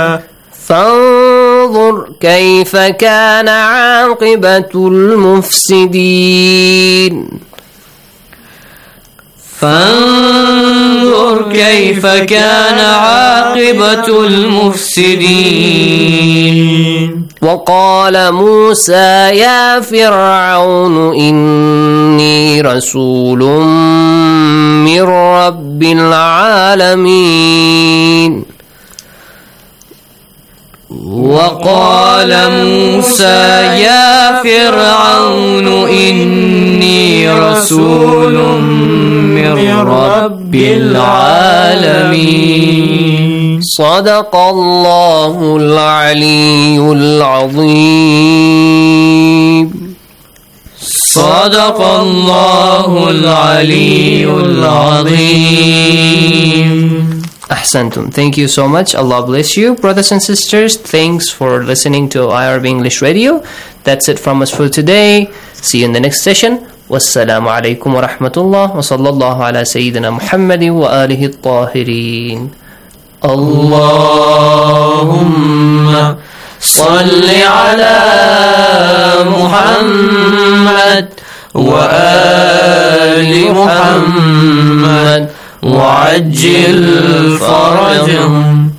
فانظر كيف كان عاقبة المفسدين فانظر كيف كان عاقبة المفسدين وقال موسى يا فرعون إني رسول من رب العالمين وقال موسى يا فرعون إني رسول من رب العالمين صدق الله العلي العظيم صدق الله العلي العظيم. Ahsantum. Thank you so much. Allah bless you, brothers and sisters. Thanks for listening to I R B English Radio. That's it from us for today. See you in the next session. Wassalamu alaikum wa rahmatullah wa sallallahu ala sayyidina Muhammadin wa alihi at-tahirin. Allahumma salli ala Muhammad wa ali Muhammad وعجل فرجهم.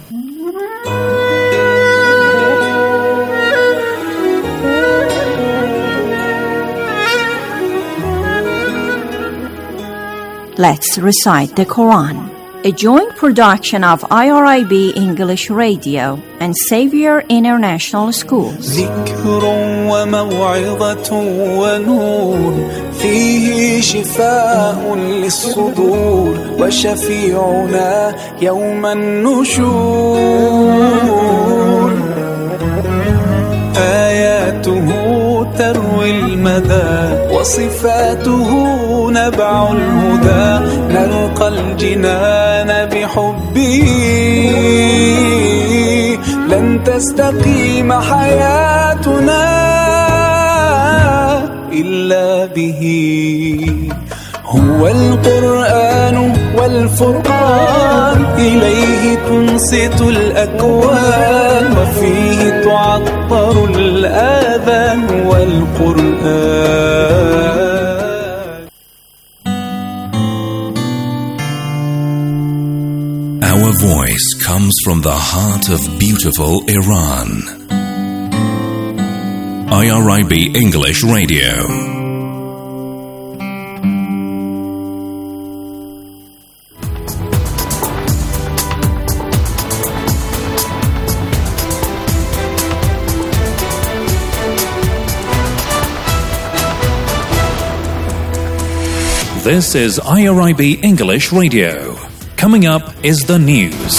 Let's recite the Quran, a joint production of I R I B English Radio and Xavier International Schools. ذكر وموعظة ونور فيه شفاء للصدور وشفيعنا يوم النشور آياته تروي المدى وصفاته نبع الهدى نلقى الجنان بحبه لن تستقيم حياتنا إلا به هو القرآن والفرقان إليه تنصت الأكوان وفيه تعطر الآذان والقرآن. Our voice comes from the heart of beautiful Iran. I R I B English Radio. This is I R I B English Radio. Coming up is the news.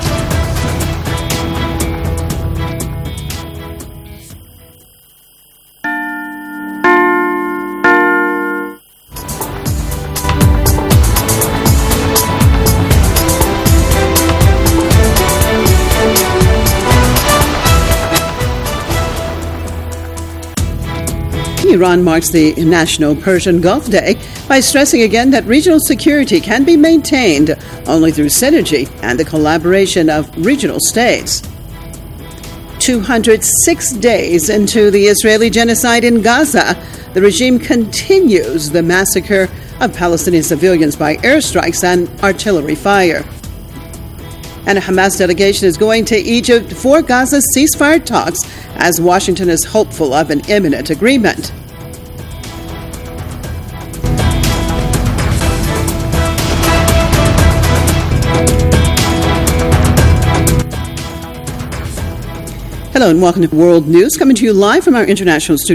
Iran marks the National Persian Gulf Day by stressing again that regional security can be maintained only through synergy and the collaboration of regional states. two hundred six days into the Israeli genocide in Gaza, the regime continues the massacre of Palestinian civilians by airstrikes and artillery fire. And a Hamas delegation is going to Egypt for Gaza ceasefire talks as Washington is hopeful of an imminent agreement. Hello and welcome to World News, coming to you live from our international studio.